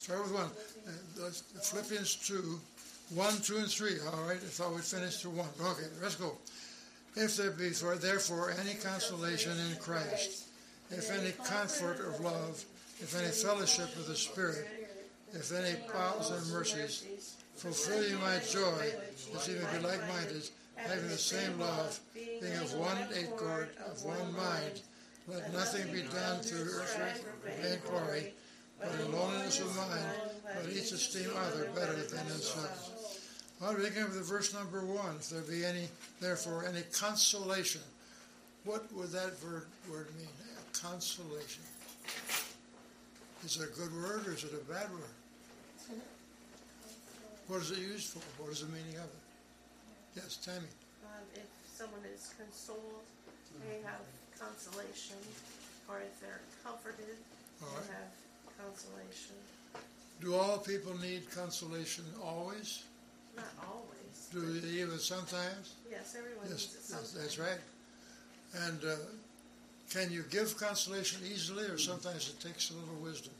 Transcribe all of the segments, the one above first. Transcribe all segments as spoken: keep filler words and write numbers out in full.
Start with one. Uh, Philippians two, one, two, and three. All right, I thought we'd finish through one. Okay, let's go. If there be for, therefore any consolation in Christ, if any comfort of love, if any fellowship of the Spirit, if any powers and mercies, fulfill ye my joy, that ye may be like-minded, having the same love, being of one accord, of one mind. Let nothing be done through earthly vainglory, but in lowliness of mind, let each esteem other better than himself. Well, we begin with the verse number one. If there be any, therefore, any consolation. What would that word, word mean? Consolation. Is it a good word or is it a bad word? What is it used for? What is the meaning of it? Yes, Tammy. Um, if someone is consoled, they have consolation, or if they're comforted, all they right. have consolation. Do all people need consolation always? Not always. Do they even sometimes? Yes, everyone yes, needs it sometimes. That's right. And uh, can you give consolation easily, or sometimes it takes a little wisdom?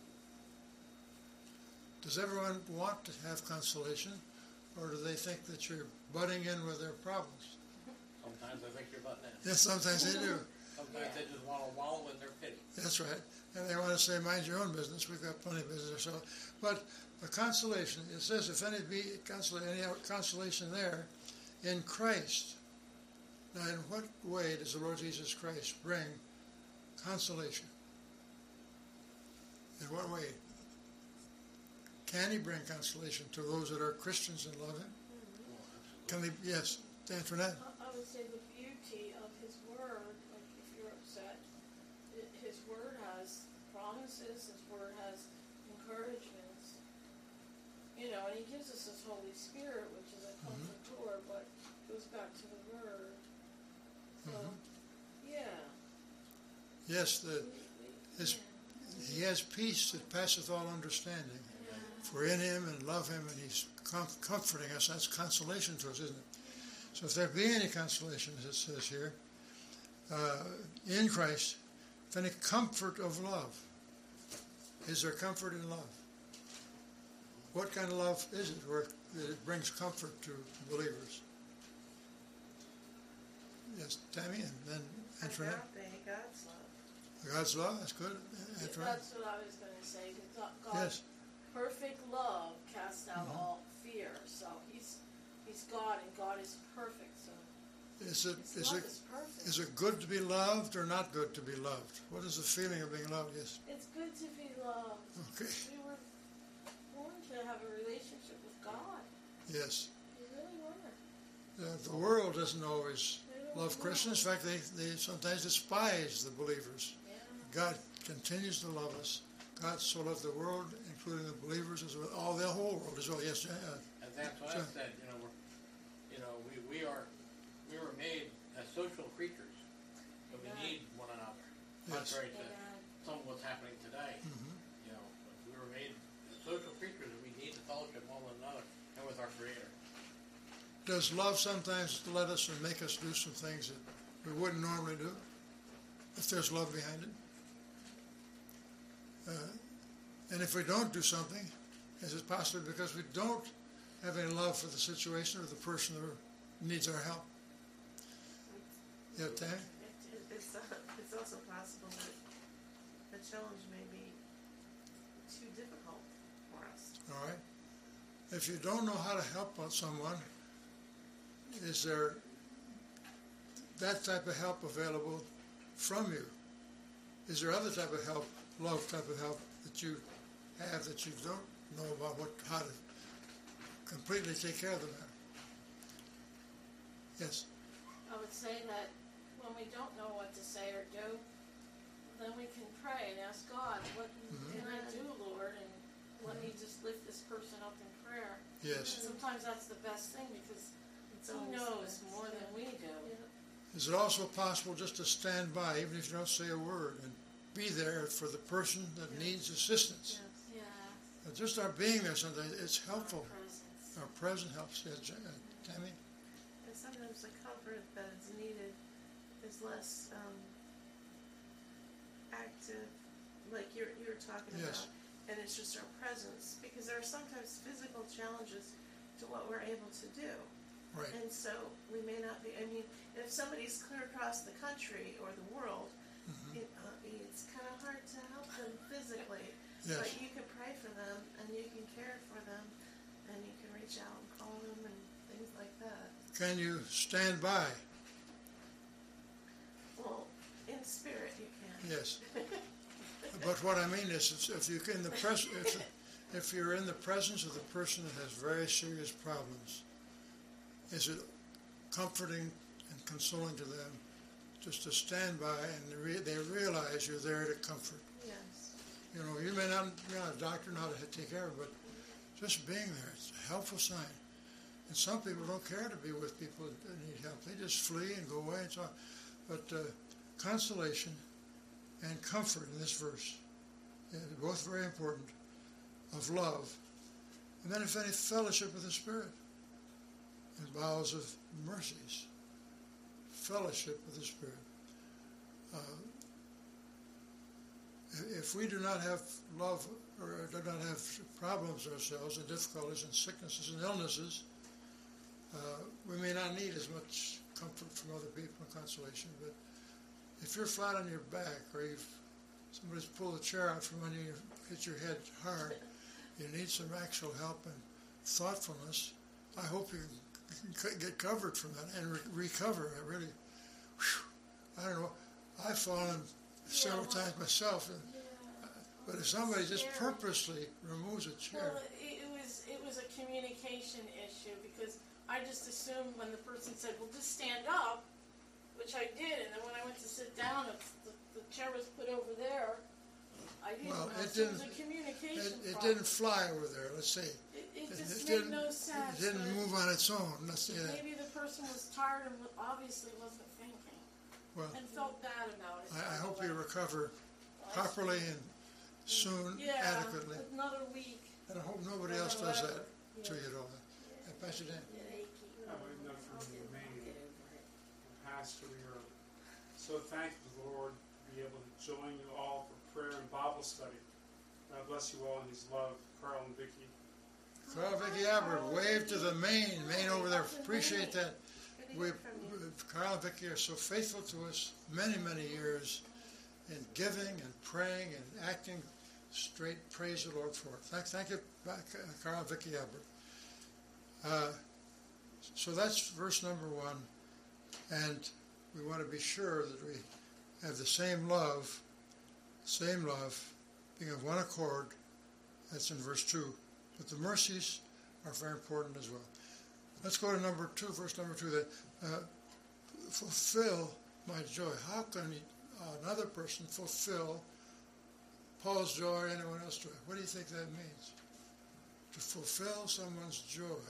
Does everyone want to have consolation, or do they think that you're butting in with their problems? Sometimes they think you're butting in. Yes, sometimes they do. Sometimes yeah. they just want to wallow in their pity. That's right. And they want to say, mind your own business. We've got plenty of business. So, but the consolation, it says, if any be consolation, any consolation there in Christ. Now, in what way does the Lord Jesus Christ bring consolation? In what way? Can he bring consolation to those that are Christians and love him? Mm-hmm. Can he? Yes, Antoinette. I would say the beauty of his word, like if you're upset, his word has promises, his word has encouragements, you know, and he gives us his Holy Spirit, which is a comforter, mm-hmm. but goes back to the word. So, mm-hmm. yeah. Yes, the his yeah. he has peace that passeth all understanding. Yeah. For in him and love him, and he's com- comforting us. That's consolation to us, isn't it? So if there be any consolation, as it says here, uh, in Christ, if any comfort of love, is there comfort in love? What kind of love is it where it brings comfort to believers? Yes, Tammy, and then Antoinette. Agape, God's love. God's love, that's good. Antoinette. That's what I was going to say. God, yes. Perfect love casts out mm-hmm. all fear. So he's he's God, and God is perfect. So is it his is love it is perfect. Is it good to be loved or not good to be loved? What is the feeling of being loved? Yes. It's good to be loved. Okay. We were born to have a relationship with God. Yes. We really were. Uh, the world doesn't always love know. Christians. In fact, they, they sometimes despise the believers. Yeah. God continues to love us. God so loved the world, including the believers as well, all the whole world as well. Yes, uh, and that's what so, I said. You know, we're, you know, we, we are we were made as social creatures, but we yeah. need one another. Yes. Contrary to yeah. some of what's happening today. Mm-hmm. You know, we were made as social creatures, and we need to fellowship one with another and with our Creator. Does love sometimes let us or make us do some things that we wouldn't normally do, if there's love behind it? Uh, and if we don't do something, is it possibly because we don't have any love for the situation or the person who needs our help? Yeah, Tammy? It, it, it's, uh, it's also possible that the challenge may be too difficult for us. All right. If you don't know how to help someone, is there that type of help available from you? Is there other type of help, love type of help that you have that you don't know about what how to completely take care of the matter? Yes. I would say that when we don't know what to say or do, then we can pray and ask God, what mm-hmm. can I do, Lord? And let me just lift this person up in prayer. Yes. And sometimes that's the best thing because It's he knows more than we do. Yeah. Is it also possible just to stand by, even if you don't say a word, and be there for the person that yeah. needs assistance? Yeah. Uh, just our being there sometimes, it's helpful. Our presence. Our presence helps. Yes, uh, Tammy? And sometimes the comfort that is needed is less um, active, like you're you're talking Yes. about, and it's just our presence, because there are sometimes physical challenges to what we're able to do. Right. And so we may not be, I mean, if somebody's clear across the country or the world, Mm-hmm. it, uh, it's kind of hard to help them physically. Yes. But you can pray for them, and you can care for them, and you can reach out and call them and things like that. Can you stand by? Well, in spirit you can. Yes. But what I mean is, if you in the pres- if, if you're in the presence of the person that has very serious problems, is it comforting and consoling to them just to stand by and re- they realize you're there to comfort? Yes. You know, you may not be a doctor, not to take care of, but just being there, it's a helpful sign. And some people don't care to be with people that need help. They just flee and go away and so on. But uh, consolation and comfort in this verse, yeah, both very important, of love. And then if any fellowship with the Spirit and bowels of mercies. Fellowship with the Spirit. Uh, if we do not have love or do not have problems ourselves and difficulties and sicknesses and illnesses, uh, we may not need as much comfort from other people and consolation. But if you're flat on your back or you've somebody's pulled a chair out from under you, hit your head hard, you need some actual help and thoughtfulness. I hope you can get covered from that and re- recover. I really, whew, I don't know. I've fallen several Yeah, well, times myself, and, Yeah. but if somebody just Scary. purposely removes a chair, Well, it, it was it was a communication issue because I just assumed when the person said, "Well, just stand up," which I did, and then when I went to sit down, if the, the chair was put over there, I didn't Well, know. it So it was a didn't- communication it, it problem. didn't fly over there. Let's say It, it it, just it made didn't. no sense. It didn't but move on its own. Let's say that. Maybe the person was tired and wa- obviously wasn't thinking Well, and felt bad about it. I, I by the hope you way. recover Well, properly and soon, Yeah, adequately. another week. And I hope nobody or else does that whatever. to you at all. Hey, Pastor Dan. I would know from the main pastor, we are so thankful to the Lord to be able to join you all for prayer and Bible study. God bless you all in His love, Carl and Vicki. Carl Vicky Albert, wave to the Maine, Maine over there. Appreciate that. Good to We, hear from you. Carl and Vicky are so faithful to us many, many years in giving and praying and acting straight. Praise the Lord for it. Thank, thank you, uh, Carl and Vicky Albert. Uh, so that's verse number one. And we want to be sure that we have the same love, same love, being of one accord. That's in verse two. But the mercies are very important as well. Let's go to number two, verse number two. That uh, fulfill my joy. How can another person fulfill Paul's joy or anyone else's joy? What do you think that means? To fulfill someone's joy.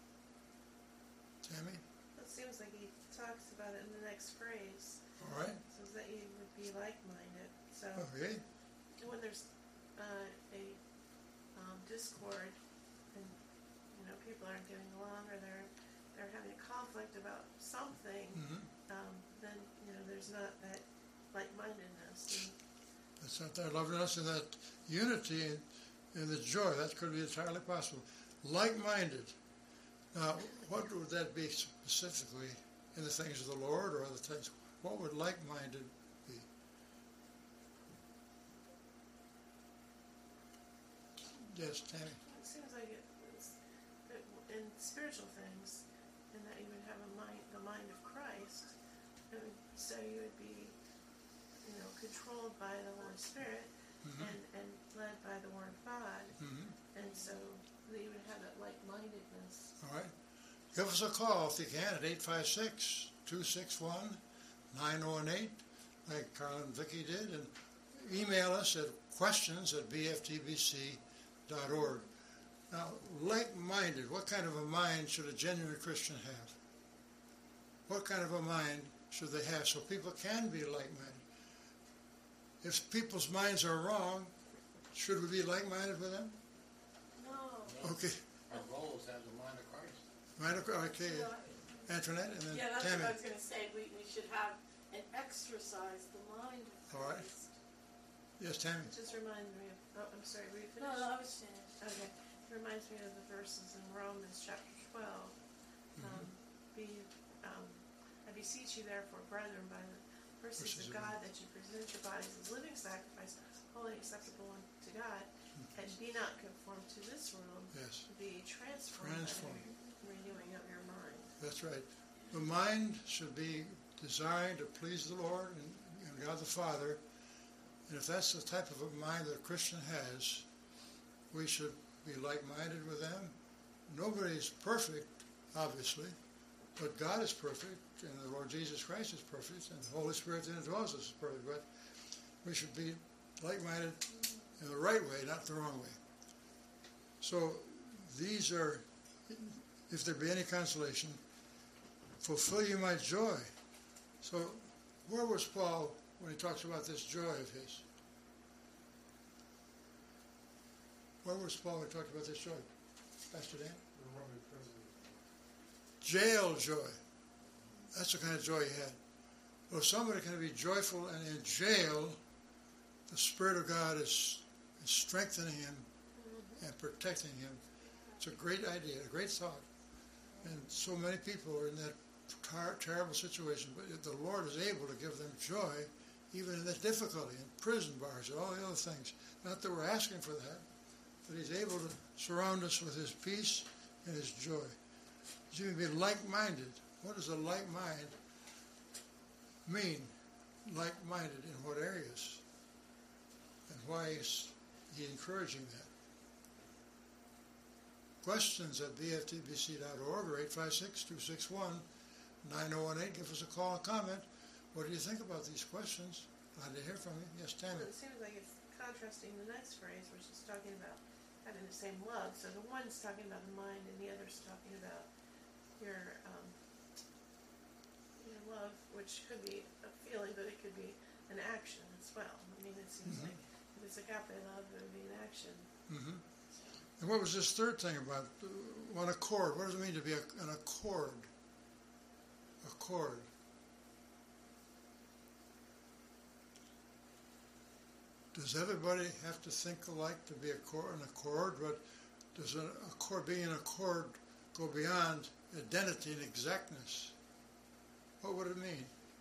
Tammy? It seems like he talks about it in the next phrase. All right. So that you would be like-minded. So Okay. when there's uh, a um, discord and you know people aren't getting along or they're they're having a conflict about something, Mm-hmm. um, then you know there's not that like-mindedness. And That's not that loveliness and that unity and, and the joy. That could be entirely possible. Like-minded. Now, what would that be specifically in the things of the Lord or other things? What would like-minded be? Yes, Tammy. it seems like it, it's, it, in spiritual things, in that you would have a mind, the mind of Christ, and so you would be, you know, controlled by the Holy Spirit Mm-hmm. and, and led by the Word of God, Mm-hmm. and so that you would have that like-mindedness. All right. Give us a call if you can at eight five six, two six one, nine oh one eight, like Carl and Vicki did, and email us at questions at b f t b c dot org. Now, like-minded, what kind of a mind should a genuine Christian have? What kind of a mind should they have so people can be like-minded? If people's minds are wrong, should we be like-minded with them? No. Okay. Our goal is to have the mind of Christ. Mind of, okay, So, Antoinette, and then yeah, that's Tammy. what I was going to say. We, we should have and exercise the mind of All right. Christ. Yes, Tammy. It just reminds me of, oh, I'm sorry, were you No, finished? no, I was finished. Okay. It reminds me of the verses in Romans chapter twelve. Um, be, um, I beseech you therefore, brethren, by the mercies Mercies of of God, that you present your bodies as living sacrifice, holy, acceptable unto God, and be not conformed to this world, Yes, be transformed, Transformed. by the renewing of your mind. that's right. The mind should be designed to please the Lord and, and God the Father. And if that's the type of a mind that a Christian has, we should be like-minded with them. Nobody's perfect, obviously, but God is perfect, and the Lord Jesus Christ is perfect, and the Holy Spirit that indwells us is perfect. But we should be like-minded in the right way, not the wrong way. So these are, if there be any consolation, fulfill you my joy. So where was Paul when he talks about this joy of his? Where was Paul when he talked about this joy? Pastor Dan? The Roman prison. Jail joy. That's the kind of joy he had. Well, if somebody can be joyful and in jail, the Spirit of God is, is strengthening him and protecting him. It's a great idea, a great thought. And so many people are in that tar- terrible situation, but the Lord is able to give them joy even in that difficulty, in prison bars and all the other things. Not that we're asking for that, but he's able to surround us with his peace and his joy. He's even be like-minded. What does a like mind mean? Like-minded in what areas? And why is he encouraging that? Questions at b f t b c dot org or eight five six, two six one, nine oh one eight. Give us a call and comment. What do you think about these questions? Glad to hear from you. Yes, Tammy. Well, it seems like it's contrasting the next phrase, which is talking about having the same love. So the one's talking about the mind, and the other's talking about your, um, your love, which could be a feeling, but it could be an action as well. I mean, it seems Mhm. like if it's agape love, it would be an action. Mm-hmm. And what was this third thing about uh, one accord? What does it mean to be a, an accord? Accord. Does everybody have to think alike to be accord, an accord? But does an accord, being an accord, go beyond identity and exactness? What would it mean?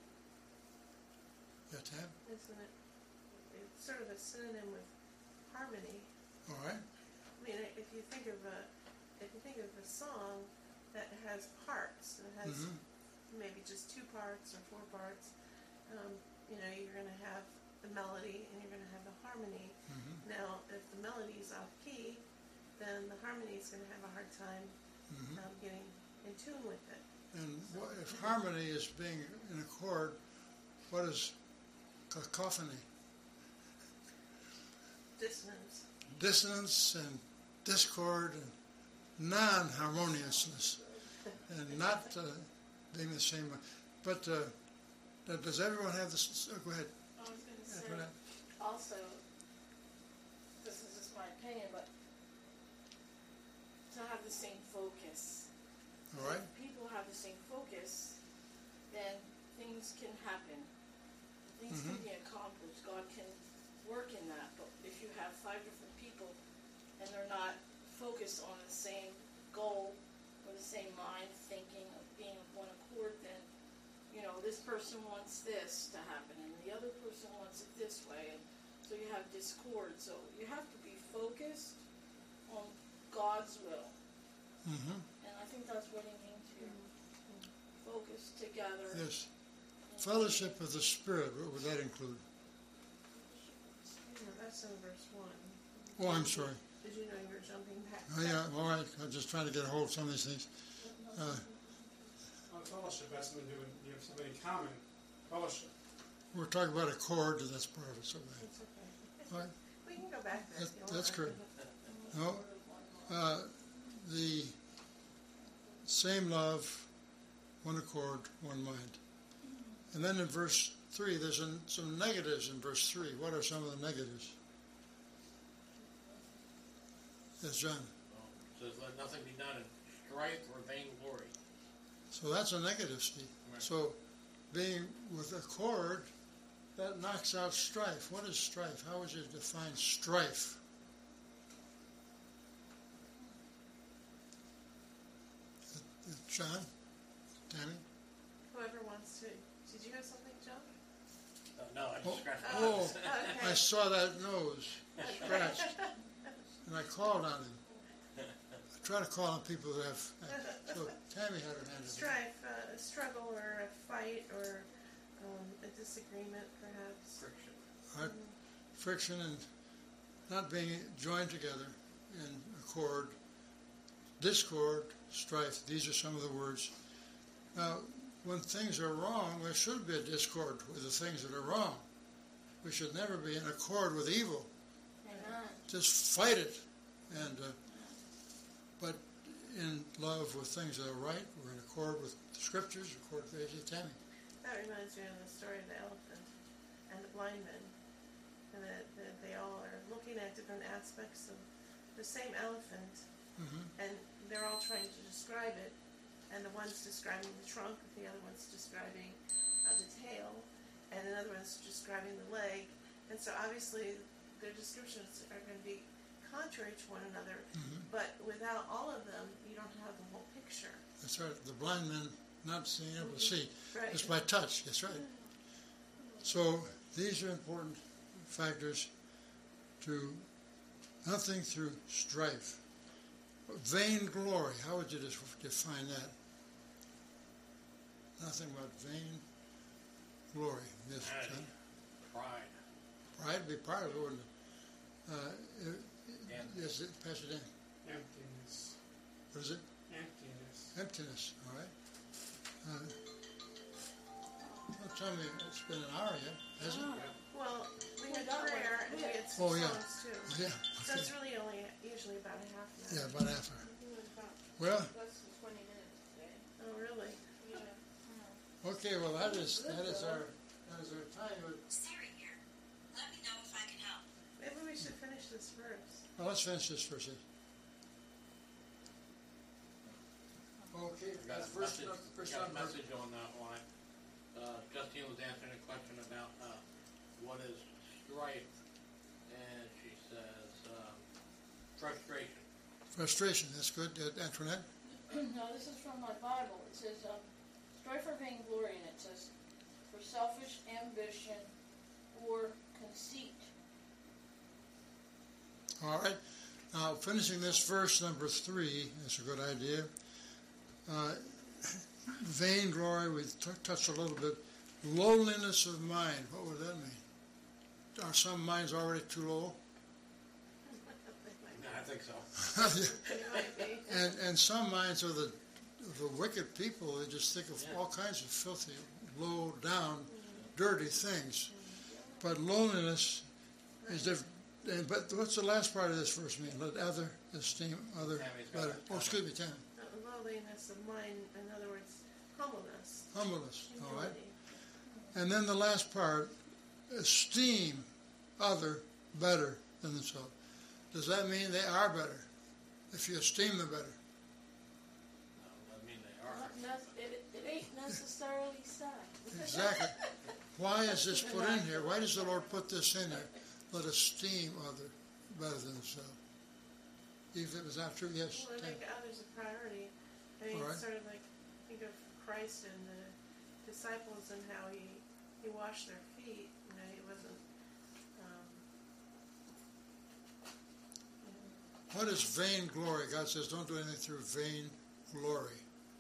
Yeah, Tam? Isn't it? It's sort of a synonym with harmony. All right. I mean, if you think of a, if you think of a song that has parts, that has Mm-hmm. maybe just two parts or four parts, um, you know, you're going to have the melody and you're going to have the harmony. Mm-hmm. Now, if the melody is off key, then the harmony is going to have a hard time Mm-hmm. um, getting in tune with it. And what, if harmony is being in accord, what is cacophony? Dissonance. Dissonance and discord and non-harmoniousness, and not uh, being the same. But uh, does everyone have this? Oh, go ahead. I was going to say, Antoinette. also, this is just my opinion, but to have the same focus. All right. If people have the same focus, then things can happen. Things Mhm. can be accomplished. God can work in that. But if you have five different people and they're not focused on the same goal or the same mind, thinking of being of one accord, then, you know, this person wants this to happen and the other person wants it this way. And so you have discord. So you have to be focused on God's will. Mm-hmm. And I think that's what he means here. Focus together. Yes. Fellowship of the Spirit. What would that include? You know, that's in verse one. Oh, I'm sorry. Did you know you were jumping back? Oh, yeah. All right. I'm just trying to get a hold of some of these things. Uh, On fellowship has something to do with, you have something in common. Fellowship. we're talking about accord, and that's part of it. So bad. It's okay. All right. We can go back there. That, if you that's want. correct. No. Uh, the same love, one accord, one mind. And then in verse three, there's an, some negatives in verse three. What are some of the negatives? Yes, John. Um, says, let nothing be done in strife or vainglory. So that's a negative, Steve. Right. So being with accord that knocks out strife. What is strife? How would you define strife? John? Tammy? Whoever wants to. Did you have something, John? Uh, no, I Oh, just scratched my oh, nose. Okay. I saw that nose scratched, and I called on him. I try to call on people who have. So Tammy had her hand up. Strife, uh, a struggle or a fight or um, a disagreement, perhaps. Friction. Right? Friction and not being joined together in accord, discord, strife. These are some of the words. Now, when things are wrong, there should be a discord with the things that are wrong. We should never be in accord with evil. Amen. Just fight it. And uh, but in love with things that are right, we're in accord with the scriptures, accord with A J Tammy. That reminds me of the story of the elephant and the blind men. And that, that they all are looking at different aspects of the same elephant, Mm-hmm. and they're all trying to describe it. And the one's describing the trunk, the other one's describing uh, the tail, and another one's describing the leg. And so obviously their descriptions are going to be contrary to one another, Mm-hmm. but without all of them, you don't have the whole picture. That's right. The blind men not being able to see Right. just by touch. That's right. So these are important factors to nothing through strife. Vain glory. How would you just define that? Nothing but vain glory. Yes, Vanity. John? Pride. Pride would be part of it, wouldn't it? Uh, it- Dan. yes, it, Pastor Dan. Emptiness. What is it? Emptiness. Emptiness. All right. Uh, don't tell me it's been an hour yet, has it? Well, we We had got one. prayer and we had some Oh, yeah. songs too. Yeah. So Okay. it's really only usually about a half an hour. Yeah, about half hour. It was about Well, less than twenty minutes today. Oh, really? Yeah. okay. Well, that is that is our that is our time. But, Siri here. Let me know if I can help. Maybe we should finish this first. well, let's finish this first. Okay. We got a First, message, first got a number. message on that line. Uh, Justine was answering a question about uh, what is strife, and she says um, frustration. Frustration. That's good, uh, Antoinette. No, this is from my Bible. It says, um, strife for vainglory, and it says, for selfish ambition or conceit. All right. Now, finishing this verse number three, that's a good idea. Uh, vainglory, we t- touched a little bit. Lowliness of mind, what would that mean? Are some minds already too low? No, I think so. It might be. and and some minds are the the wicked people. They just think of Yeah. all kinds of filthy, low down, dirty things. But lowliness is different. And, but what's the last part of this verse mean? Let other esteem other Tammy's got better. it. Oh, excuse me, Tammy. Uh, Lowliness of mind, in other words, humbleness. Humbleness. All right. humility. And then the last part, esteem other better than themselves. Does that mean they are better? If you esteem them better. No, I mean they are. Not nec- it, it ain't necessarily sad. Exactly. Why is this put in here? Why does the Lord put this in there? Let esteem other better than themselves. Even if it was not true, yes. Well, to Tammy. make others a priority. I mean, All right. it's sort of like, think of Christ and the disciples and how he, he washed their feet. You know, he wasn't, um, you know, What is vain glory? God says don't do anything through vain glory.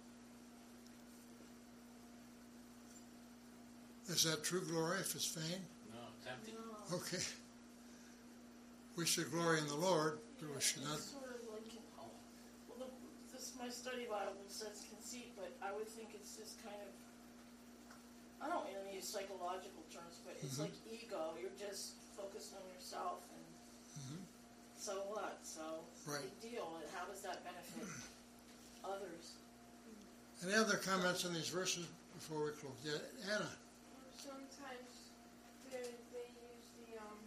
Is that true glory if it's vain? No, it's empty. No. Okay. We should glory in the Lord, but we should not. It's sort of like, well, the, this my study Bible says conceit, but I would think it's just kind of, I don't want to use psychological terms, but it's Mhm. like ego. You're just focused on yourself, and Mhm. so what? So Right. big deal. And how does that benefit others? Any other comments on these verses before we close? Yeah, Anna. Sometimes they, they use the um,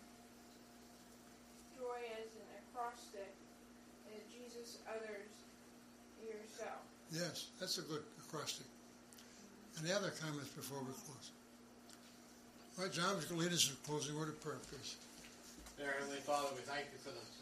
joy as an acrostic. Uh, Jesus, others, yourself. Yes, that's a good acrostic. Any other comments before we close? All right, John, would you lead us in a closing word of prayer, please? Dear Heavenly Father, we thank you for the